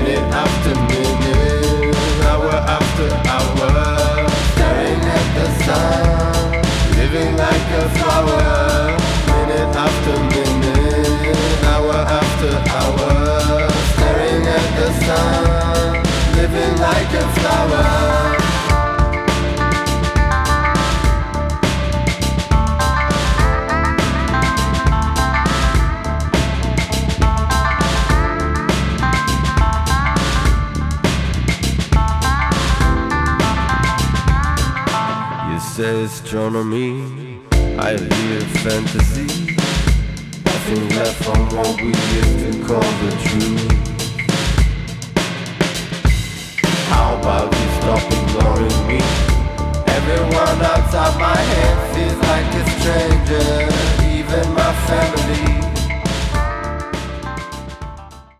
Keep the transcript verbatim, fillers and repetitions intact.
minute after minute, hour after hour, staring at the sun, living like a flower. Minute after minute, hour after hour, staring at the sun, living like a flower. Say astronomy, I hear fantasy. Nothing left from what we used to call the truth. How about you stop ignoring me? Everyone outside my head feels like a stranger, even my family.